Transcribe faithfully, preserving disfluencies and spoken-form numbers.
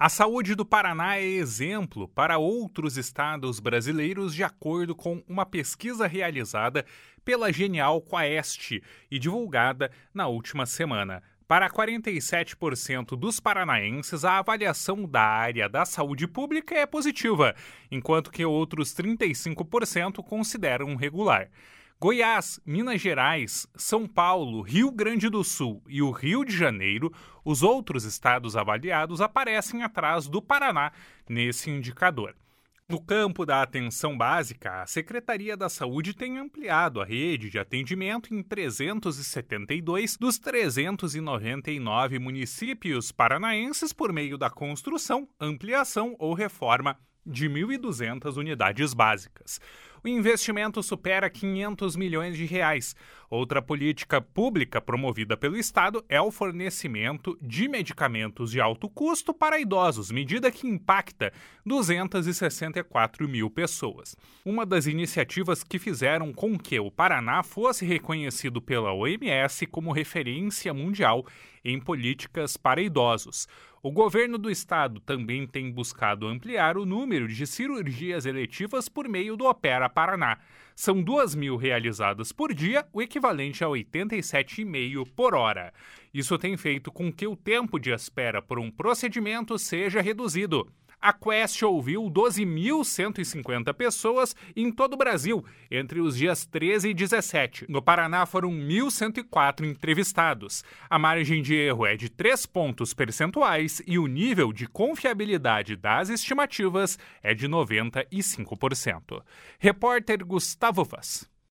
A saúde do Paraná é exemplo para outros estados brasileiros, de acordo com uma pesquisa realizada pela Genial Quaest e divulgada na última semana. Para quarenta e sete por cento dos paranaenses, a avaliação da área da saúde pública é positiva, enquanto que outros trinta e cinco por cento consideram regular. Goiás, Minas Gerais, São Paulo, Rio Grande do Sul e o Rio de Janeiro, os outros estados avaliados aparecem atrás do Paraná nesse indicador. No campo da atenção básica, a Secretaria da Saúde tem ampliado a rede de atendimento em trezentos e setenta e dois dos trezentos e noventa e nove municípios paranaenses por meio da construção, ampliação ou reforma de mil e duzentas unidades básicas. O investimento supera quinhentos milhões de reais. Outra política pública promovida pelo Estado é o fornecimento de medicamentos de alto custo para idosos, medida que impacta duzentas e sessenta e quatro mil pessoas. Uma das iniciativas que fizeram com que o Paraná fosse reconhecido pela O M S como referência mundial em políticas para idosos. O governo do estado também tem buscado ampliar o número de cirurgias eletivas por meio do Opera Paraná. São duas mil realizadas por dia, o equivalente a oitenta e sete vírgula cinco por hora. Isso tem feito com que o tempo de espera por um procedimento seja reduzido. A Quest ouviu doze mil cento e cinquenta pessoas em todo o Brasil, entre os dias treze e dezessete. No Paraná foram mil cento e quatro entrevistados. A margem de erro é de três pontos percentuais e o nível de confiabilidade das estimativas é de noventa e cinco por cento. Repórter Gustavo Vaz.